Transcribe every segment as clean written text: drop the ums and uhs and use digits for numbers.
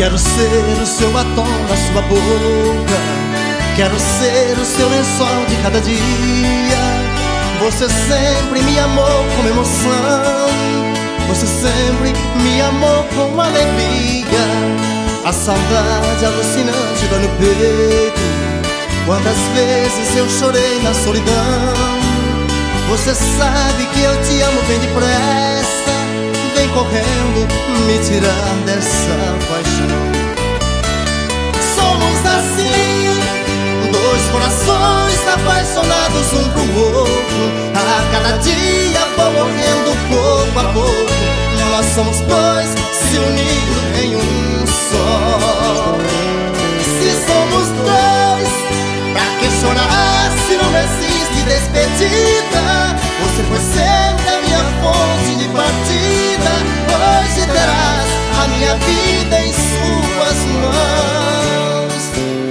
Quero ser o seu batom na sua boca, quero ser o seu lençol de cada dia. Você sempre me amou com emoção, você sempre me amou com alegria. A saudade alucinante dói no peito, quantas vezes eu chorei na solidão. Você sabe que eu te amo bem depressa, vem correndo me tirar dessa paixão. Somos assim, dois corações apaixonados um pro outro. A cada dia vou morrendo pouco a pouco. Nós somos dois se unindo em um só. Se somos dois, pra que chorar se não existe despedida? Você foi sempre a minha fonte de partida. Hoje terás a minha vida em suas mãos.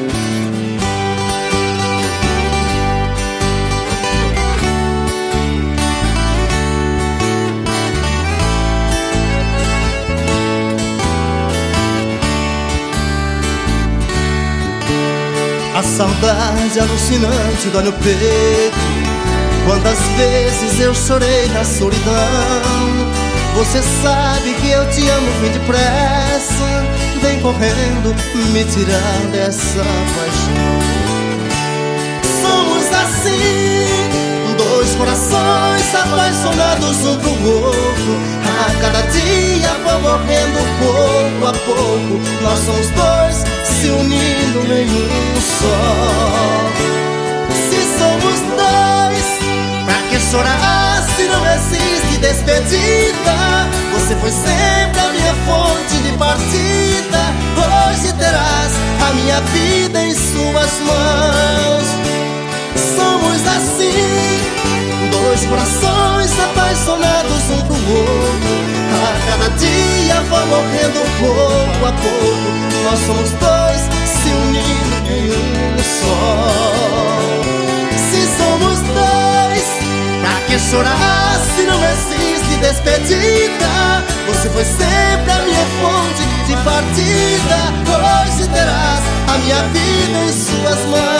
A saudade alucinante dói no peito, quantas vezes eu chorei na solidão. Você sabe que eu te amo bem depressa, vem correndo me tirar dessa paixão. Somos assim, dois corações apaixonados um pro outro. A cada dia vão morrendo pouco a pouco. Nós somos dois se unindo em um só. Se somos dois, pra que chorar se não existe despedida? Você foi sempre a minha fonte de partida. Hoje terás a minha vida em suas mãos. Somos assim, dois corações apaixonados um pro outro. A cada dia vão morrendo pouco a pouco. Nós somos dois se unindo em um só. Se somos dois, pra que chorar se não existe despedida? Você foi sempre a minha fonte de partida. Hoje terás a minha vida em suas mãos.